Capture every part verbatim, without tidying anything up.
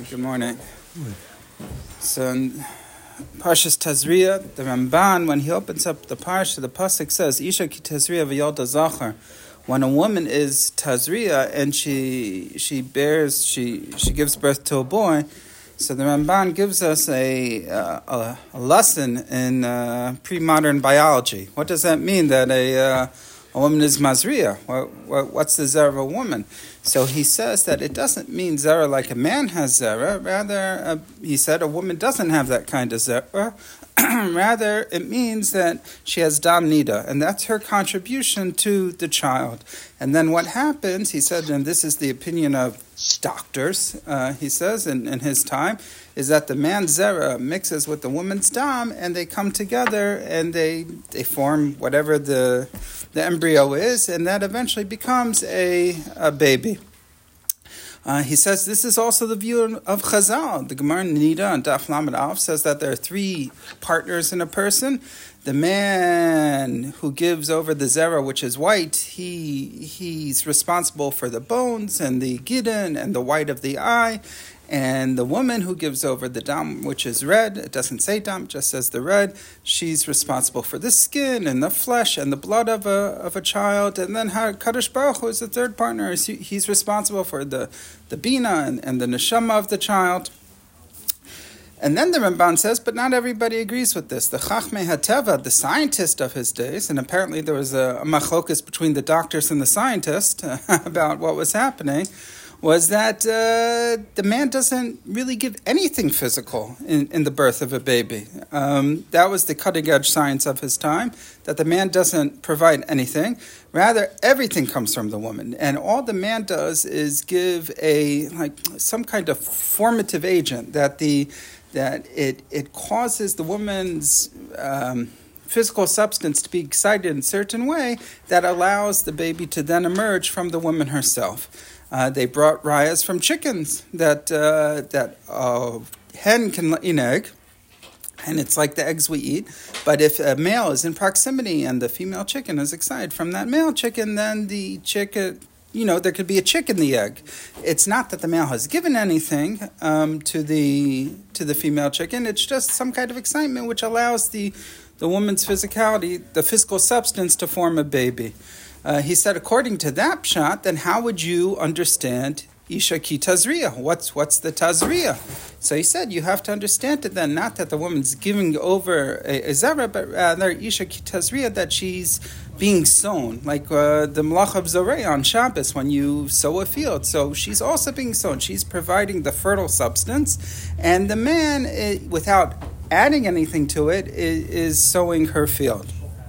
Good morning. So in Parshas Tazria, the Ramban, when he opens up the Parsha, the Pasuk says, Isha ki Tazria v'yolda zachar. When a woman is Tazria and she she bears, she, she gives birth to a boy, so the Ramban gives us a uh, a, a lesson in uh, pre-modern biology. What does that mean, that a uh, a woman is Mazriya? What, what, what's the zera of a woman? So he says that it doesn't mean zera like a man has zera. Rather, uh, he said a woman doesn't have that kind of zera. Rather, it means that she has dam nida, and that's her contribution to the child. And then what happens, he said, and this is the opinion of doctors, uh, he says, in, in his time, is that the man's zera mixes with the woman's dam, and they come together, and they they form whatever the the embryo is, and that eventually becomes a, a baby. Uh, he says this is also the view of Chazal. The Gemara Nida and Daf Lamed Aleph says that there are three partners in a person. The man who gives over the zera, which is white, he he's responsible for the bones and the gidon and the white of the eye. And the woman who gives over the dam, which is red, it doesn't say dam, it just says the red, she's responsible for the skin and the flesh and the blood of a of a child. And then Kadosh Baruch Hu is the third partner. He's responsible for the, the bina and, and the neshama of the child. And then the Ramban says, but not everybody agrees with this. The Chachmei HaTeva, the scientist of his days, and apparently there was a, a machlokus between the doctors and the scientist about what was happening, was that uh, the man doesn't really give anything physical in, in the birth of a baby. Um, that was the cutting-edge science of his time, that the man doesn't provide anything. Rather, everything comes from the woman. And all the man does is give a like some kind of formative agent that the that it, it causes the woman's um, physical substance to be excited in a certain way that allows the baby to then emerge from the woman herself. Uh, they brought rayas from chickens that uh, that uh, hen can lay an egg, and it's like the eggs we eat. But if a male is in proximity and the female chicken is excited from that male chicken, then the chicken, you know, there could be a chick in the egg. It's not that the male has given anything um, to the to the female chicken. It's just some kind of excitement which allows the the woman's physicality, the physical substance, to form a baby. Uh, he said, according to that pshat, then how would you understand Isha ki Tazriya? What's what's the Tazriya? So he said, you have to understand it then, not that the woman's giving over a, a zera, but rather Isha ki Tazriya, that she's being sown, like uh, the Malach of Zoreh on Shabbos when you sow a field. So she's also being sown. She's providing the fertile substance, and the man, it, without adding anything to it, is, is sowing her field.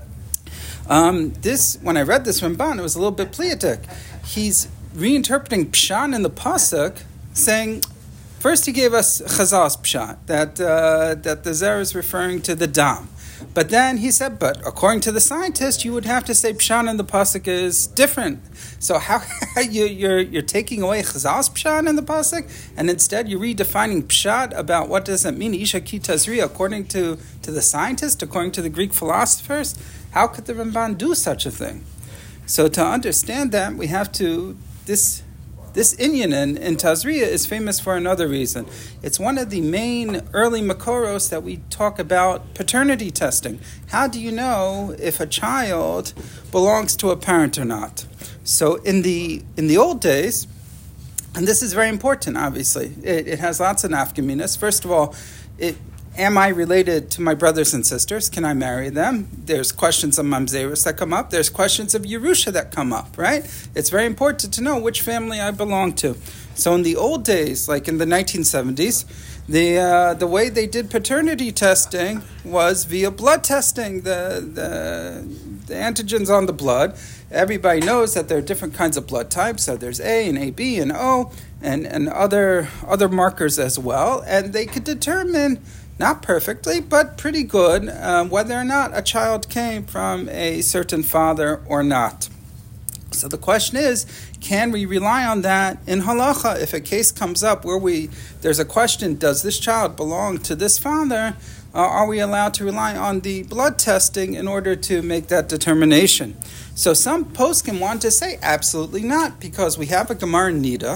Um, this, when I read this Ramban, it was a little bit pleitic. He's reinterpreting Pshat in the Pasuk, saying, first he gave us Chazal's Pshat, that uh, that the Zera is referring to the Dam. But then he said, but according to the scientist, you would have to say Pshat in the Pasuk is different. So how you, you're you're taking away Chazal's Pshat in the Pasuk, and instead you're redefining Pshat about what does it mean, Isha ki Tazriya, according to, to the scientist, according to the Greek philosophers? How could the Ramban do such a thing? So to understand that, we have to, this this inyan in, in Tazriya is famous for another reason. It's one of the main early makoros that we talk about paternity testing. How do you know if a child belongs to a parent or not? So in the in the old days, and this is very important, obviously, it, it has lots of nafkaminas. First of all, it am I related to my brothers and sisters? Can I marry them? There's questions of mamzerus that come up. There's questions of Yerusha that come up, right? It's very important to know which family I belong to. So in the old days, like in the nineteen seventies, the uh, the way they did paternity testing was via blood testing. The, the, the antigens on the blood. Everybody knows that there are different kinds of blood types. So there's A and A B and O and, and other other markers as well. And they could determine, not perfectly, but pretty good, uh, whether or not a child came from a certain father or not. So the question is, can we rely on that in halacha? If a case comes up where we there's a question, does this child belong to this father? Uh, are we allowed to rely on the blood testing in order to make that determination? So some poskim want to say absolutely not, because we have a Gemara Nida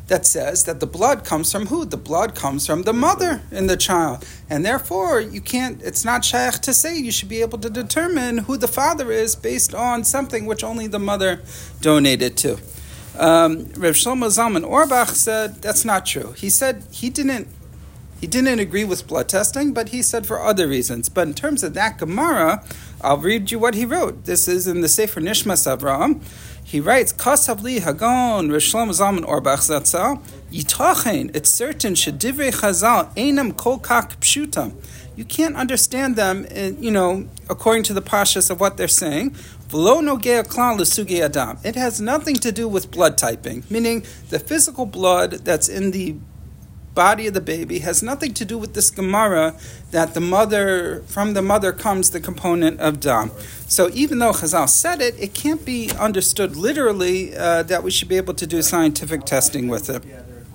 that says that the blood comes from who? The blood comes from the mother in the child. And therefore, you can't, it's not shaykh to say you should be able to determine who the father is based on something which only the mother donated to. Um, Rav Shlomo Zalman Auerbach said that's not true. He said he didn't He didn't agree with blood testing, but he said for other reasons. But in terms of that Gemara, I'll read you what he wrote. This is in the Sefer Nishmas Avraham. He writes, Kasav li Hagon, Rav Shlomo Zalman Auerbach Zatzal, Yitachen, it's certain, Shedivrei Chazal, Einam kol kach pshutam. You can't understand them, in, you know, according to the pashas of what they're saying. V'lo nogea klal l'sugei adam. It has nothing to do with blood typing, meaning the physical blood that's in the body of the baby has nothing to do with this Gemara that the mother, from the mother comes the component of dam. So even though Chazal said it, it can't be understood literally uh, that we should be able to do scientific testing with it.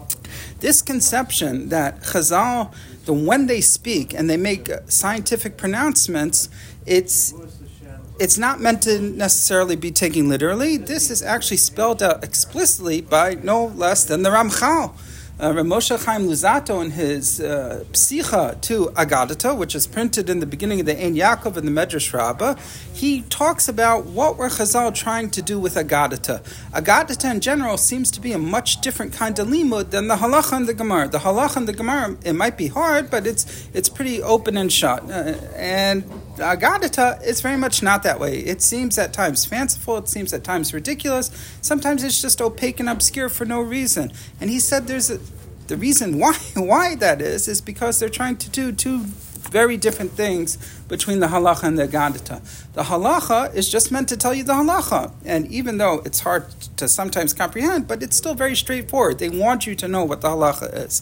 This conception that Chazal, the when they speak and they make scientific pronouncements, it's it's not meant to necessarily be taken literally. This is actually spelled out explicitly by no less than the Ramchal. Uh, Rav Moshe Chaim Luzzatto in his uh, Psicha to Agadata, which is printed in the beginning of the Ein Yaakov in the Medrash Rabbah, he talks about what were Chazal trying to do with Agadata. Agadata in general seems to be a much different kind of limud than the Halacha and the Gemara. The Halacha and the Gemara, it might be hard, but it's it's pretty open and shut. Uh, and Agadata is very much not that way. It seems at times fanciful, it seems at times ridiculous, sometimes it's just opaque and obscure for no reason. And he said there's a The reason why why that is, is because they're trying to do two very different things between the halacha and the agadata. The halacha is just meant to tell you the halacha. And even though it's hard to sometimes comprehend, but it's still very straightforward. They want you to know what the halacha is.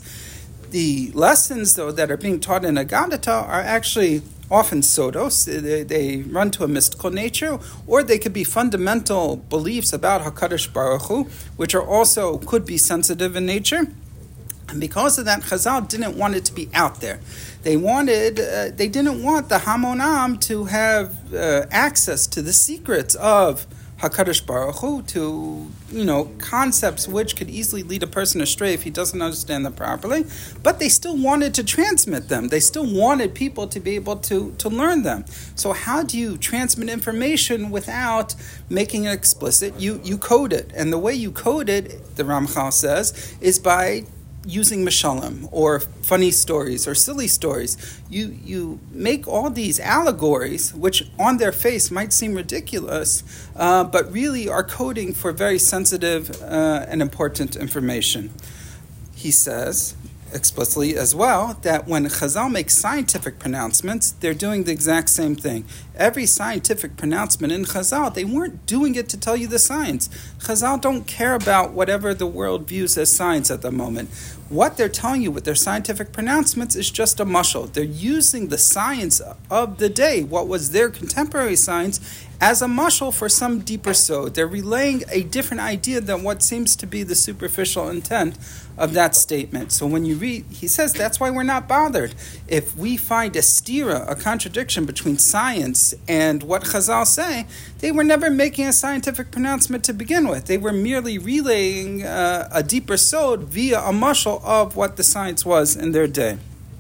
The lessons, though, that are being taught in agadata are actually often sodos. They, they run to a mystical nature, or they could be fundamental beliefs about HaKadosh Baruch Hu, which are also could be sensitive in nature. And because of that, Chazal didn't want it to be out there. They wanted, uh, they didn't want the Hamonam to have uh, access to the secrets of HaKadosh Baruch Hu, to, you know, concepts which could easily lead a person astray if he doesn't understand them properly. But they still wanted to transmit them. They still wanted people to be able to, to learn them. So how do you transmit information without making it explicit? You, you code it. And the way you code it, the Ramchal says, is by using mishalim or funny stories or silly stories. You you make all these allegories, which on their face might seem ridiculous, uh, but really are coding for very sensitive uh, and important information. He says explicitly as well that when Chazal makes scientific pronouncements, they're doing the exact same thing. Every scientific pronouncement in Chazal, they weren't doing it to tell you the science. Chazal don't care about whatever the world views as science at the moment. What they're telling you with their scientific pronouncements is just a mushal. They're using the science of the day, what was their contemporary science, as a mushal for some deeper sod. They're relaying a different idea than what seems to be the superficial intent of that statement. So when you read, he says that's why we're not bothered. If we find a stira, a contradiction between science and what Chazal say, they were never making a scientific pronouncement to begin with. They were merely relaying uh, a deeper sod via a mushal of what the science was in their day.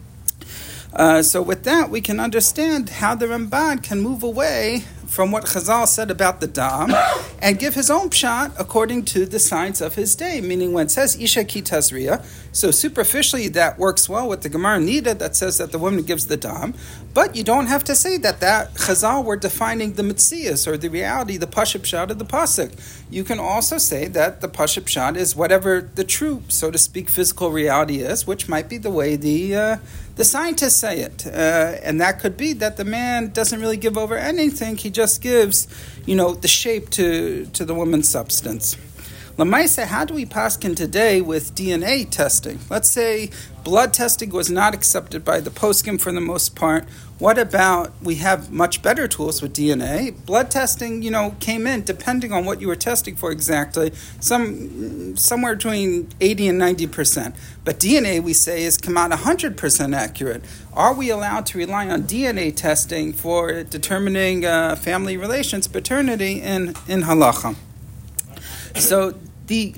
Uh, so with that, we can understand how the Ramban can move away from what Chazal said about the dam and give his own pshat according to the science of his day. Meaning when it says Isha ki tazria, so superficially that works well with the Gemara Nida that says that the woman gives the dam, but you don't have to say that that Chazal were defining the mitzias or the reality, the pashut pshat of the pasuk. You can also say that the pashut pshat is whatever the true, so to speak, physical reality is, which might be the way the uh, the scientists say it, uh, and that could be that the man doesn't really give over anything; he just gives, you know, the shape to to the woman's substance. Lamaisa, how do we paskin today with D N A testing? Let's say blood testing was not accepted by the poskim for the most part. What about, we have much better tools with D N A. Blood testing, you know, came in depending on what you were testing for exactly, some somewhere between eighty and ninety percent. But D N A, we say, is come out one hundred percent accurate. Are we allowed to rely on D N A testing for determining uh, family relations, paternity in, in halacha? So the the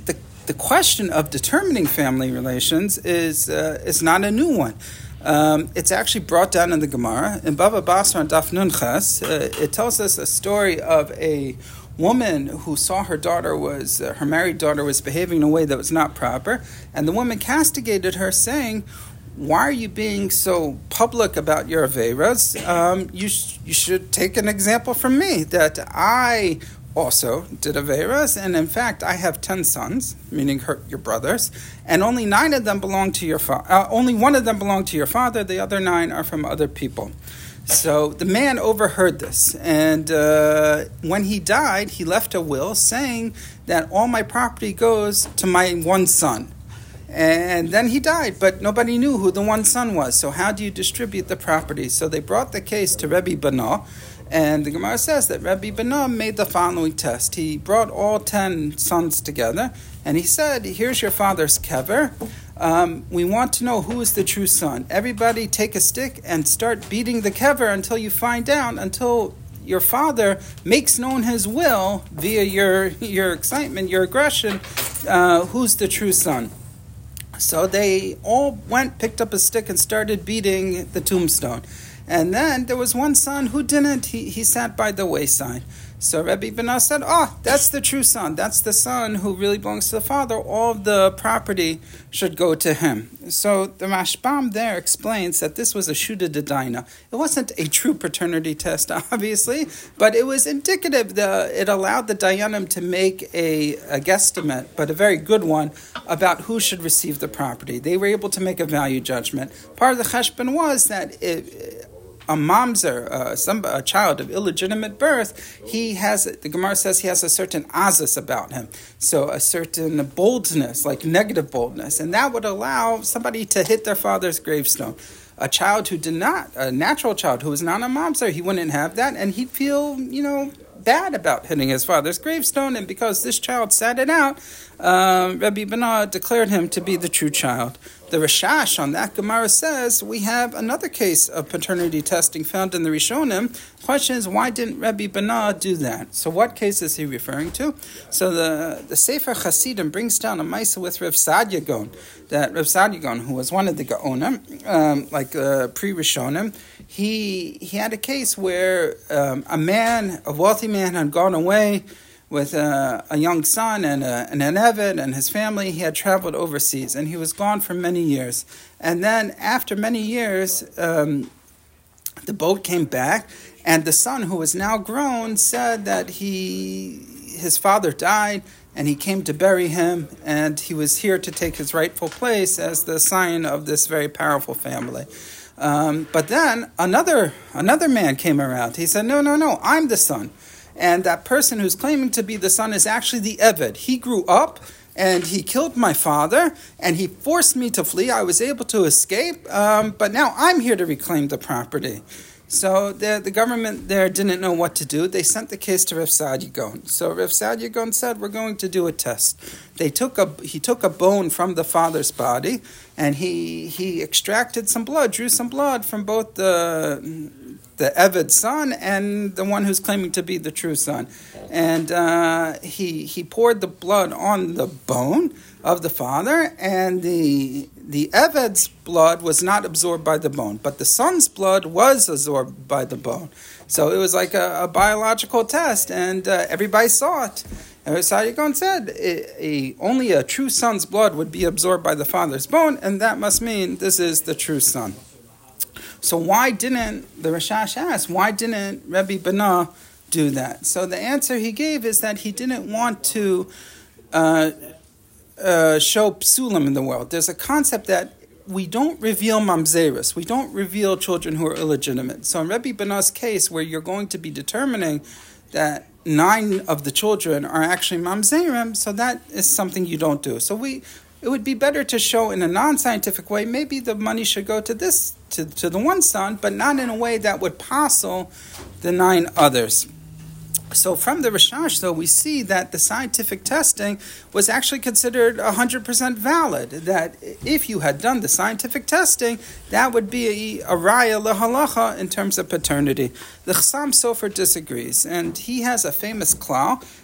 the question of determining family relations is uh, is not a new one. Um, it's actually brought down in the Gemara. In Bava Basra and Daf Nun Ches, uh, it tells us a story of a woman who saw her daughter was, uh, her married daughter was behaving in a way that was not proper, and the woman castigated her, saying, why are you being so public about your aveiras? Um, you, sh- you should take an example from me, that I also did aveiras, and in fact, I have ten sons, meaning her, your brothers, and only nine of them belong to your father. Uh, only one of them belong to your father. The other nine are from other people. So the man overheard this, and uh, when he died, he left a will saying that all my property goes to my one son. And then he died, but nobody knew who the one son was. So how do you distribute the property? So they brought the case to Rebbe Bana, and the Gemara says that Rebbe Bana made the following test. He brought all ten sons together, and he said, here's your father's kever. Um, we want to know who is the true son. Everybody take a stick and start beating the kever until you find out, until your father makes known his will via your, your excitement, your aggression, uh, who's the true son. So they all went, picked up a stick, and started beating the tombstone. And then there was one son who didn't. He, he sat by the wayside. So Rebbe Bana said, oh, that's the true son. That's the son who really belongs to the father. All of the property should go to him. So the Rashbam there explains that this was a Shuda D'Daina. It wasn't a true paternity test, obviously, but it was indicative. The, it allowed the Dayanim to make a, a guesstimate, but a very good one, about who should receive the property. They were able to make a value judgment. Part of the cheshbon was that it, a mamzer, uh, some, a child of illegitimate birth, he has, the Gemara says he has a certain azus about him. So a certain boldness, like negative boldness. And that would allow somebody to hit their father's gravestone. A child who did not, a natural child who was not a mamzer, he wouldn't have that. And he'd feel, you know, bad about hitting his father's gravestone. And because this child sat it out, um, Rebbe Bana declared him to be the true child. The Rashash on that Gemara says we have another case of paternity testing found in the Rishonim. The question is, why didn't Rebbe Bana do that? So what case is he referring to? So the, the Sefer Chasidim brings down a Maisa with Rav Sadia Gaon, that Rav Sadia Gaon, who was one of the Gaonim, um, like uh, pre-Rishonim, he, he had a case where um, a man, a wealthy man, had gone away with a, a young son and, a, and an Eved and his family. He had traveled overseas, and he was gone for many years. And then after many years, um, the boat came back, and the son, who was now grown, said that he his father died, and he came to bury him, and he was here to take his rightful place as the sign of this very powerful family. Um, but then another another man came around. He said, no, no, no, I'm the son. And that person who's claiming to be the son is actually the Eved. He grew up, and he killed my father, and he forced me to flee. I was able to escape, um, but now I'm here to reclaim the property. So the, the government there didn't know what to do. They sent the case to Rav Sadia Gaon. So Rav Sadia Gaon said, we're going to do a test. They took a He took a bone from the father's body, and he he extracted some blood, drew some blood from both the... the Eved's son and the one who's claiming to be the true son. And uh, he he poured the blood on the bone of the father, and the the Eved's blood was not absorbed by the bone, but the son's blood was absorbed by the bone. So it was like a, a biological test, and uh, everybody saw it. And Sadia Gaon said a, a, only a true son's blood would be absorbed by the father's bone, and that must mean this is the true son. So why didn't, the Rashash asked, why didn't Rebbe Bana do that? So the answer he gave is that he didn't want to uh, uh, show psulim in the world. There's a concept that we don't reveal mamzeris. We don't reveal children who are illegitimate. So in Rebbe Bana's case, where you're going to be determining that nine of the children are actually mamzerim, so that is something you don't do. So we... It would be better to show in a non-scientific way, maybe the money should go to this, to, to the one son, but not in a way that would passel the nine others. So from the Rashash, though, we see that the scientific testing was actually considered one hundred percent valid, that if you had done the scientific testing, that would be a, a raya lehalacha in terms of paternity. The Chassam Sofer disagrees, and he has a famous klal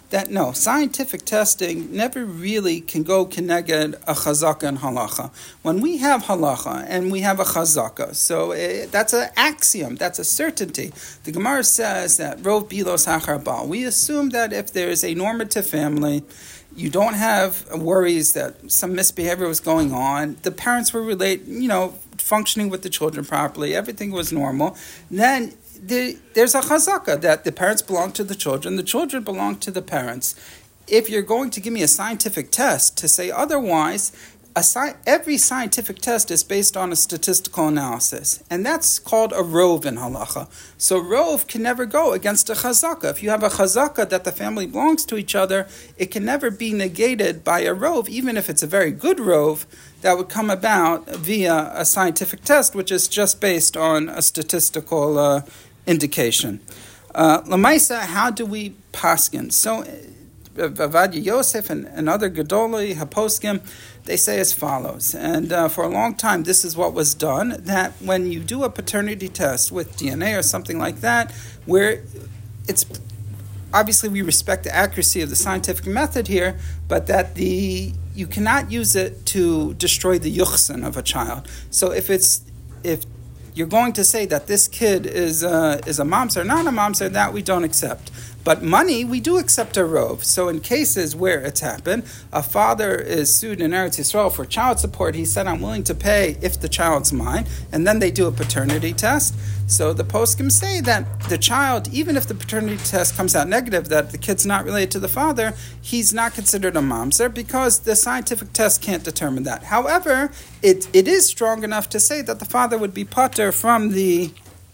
that no, scientific testing never really can go keneged a chazaka and halacha. When we have halacha and we have a chazaka, so it, that's an axiom, that's a certainty. The Gemara says that rov bilos hachar bal. We assume that if there is a normative family, you don't have worries that some misbehavior was going on, the parents were relate, you know, functioning with the children properly, everything was normal, then The, there's a chazaka that the parents belong to the children, the children belong to the parents. If you're going to give me a scientific test to say otherwise, a sci- every scientific test is based on a statistical analysis, and that's called a rov in halacha. So rov can never go against a chazaka. If you have a chazaka that the family belongs to each other, it can never be negated by a rov, even if it's a very good rov that would come about via a scientific test, which is just based on a statistical uh, indication. Uh, Lamaisa, how do we paskin? So, Avadia Yosef and, and other Gedolei Haposkim, they say as follows. And uh, for a long time, this is what was done, that when you do a paternity test with D N A or something like that, where it's obviously we respect the accuracy of the scientific method here, but that the you cannot use it to destroy the yuchsin of a child. So if it's if you're going to say that this kid is a, is a mamzer, not a mamzer, that we don't accept. But money, we do accept a rov. So in cases where it's happened, a father is sued in Eretz Yisrael for child support. He said, I'm willing to pay if the child's mine. And then they do a paternity test. So the poskim say that the child, even if the paternity test comes out negative, that the kid's not related to the father, he's not considered a mamzer because the scientific test can't determine that. However, it it is strong enough to say that the father would be pater from the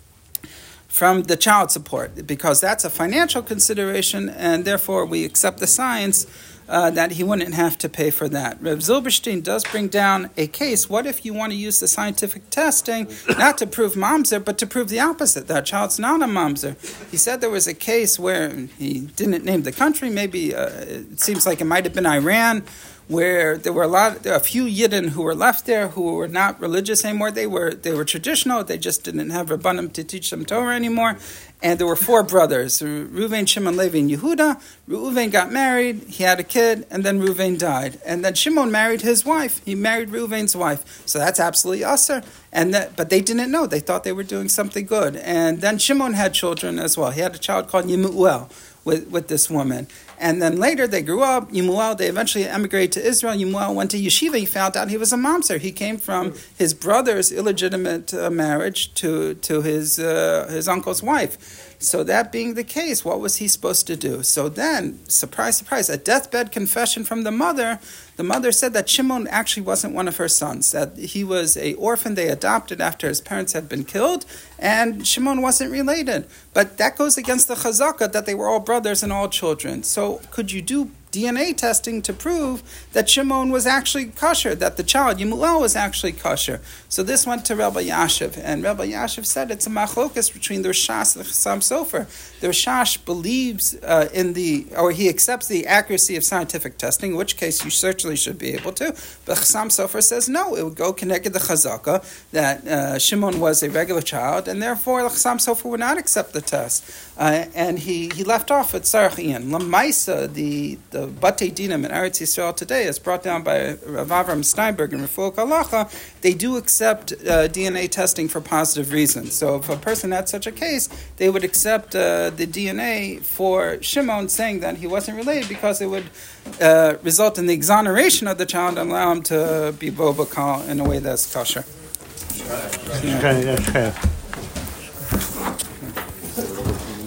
from the child support, because that's a financial consideration, and therefore we accept the science uh, that he wouldn't have to pay for that. Reb Zilberstein does bring down a case. What if you want to use the scientific testing not to prove mamzer, but to prove the opposite, that child's not a mamzer? He said there was a case where he didn't name the country, maybe uh, it seems like it might have been Iran, where there were a lot, a few Yidden who were left there who were not religious anymore. They were they were traditional. They just didn't have Rabbanim to teach them Torah anymore. And there were four brothers: Reuven, Shimon, Levi, and Yehuda. Reuven got married. He had a kid, and then Reuven died. And then Shimon married his wife. He married Reuven's wife. So that's absolutely usher. And that, but they didn't know. They thought they were doing something good. And then Shimon had children as well. He had a child called Yemuel with with this woman. And then later they grew up. Yemuel, they eventually emigrated to Israel. Yemuel went to yeshiva. He found out he was a mamzer. He came from his brother's illegitimate uh, marriage to to his uh, his uncle's wife. So that being the case, what was he supposed to do? So then, surprise, surprise, a deathbed confession from the mother. The mother said that Shimon actually wasn't one of her sons, that he was a orphan they adopted after his parents had been killed, and Shimon wasn't related. But that goes against the chazaka that they were all brothers and all children. So could you do D N A testing to prove that Shimon was actually kosher, that the child, Yemuel, was actually kosher? So this went to Rabbi Yashiv, and Rabbi Yashiv said it's a machlokas between the Rishash and the Chassam Sofer. The Rishash believes uh, in the, or he accepts the accuracy of scientific testing, in which case you certainly should be able to. But Chassam Sofer says no, it would go connected the chazaka, that uh, Shimon was a regular child, and therefore Chassam Sofer would not accept the test. Uh, and he, he left off at Sarach Ian. Lamaisa, the, the Batei Dinim in Eretz Yisrael today, as brought down by Rav Avram Steinberg and Refuah Halacha, they do accept uh, D N A testing for positive reasons. So if a person had such a case, they would accept uh, the D N A for Shimon, saying that he wasn't related, because it would uh, result in the exoneration of the child and allow him to be bo b'kal in a way that's kosher. Yeah.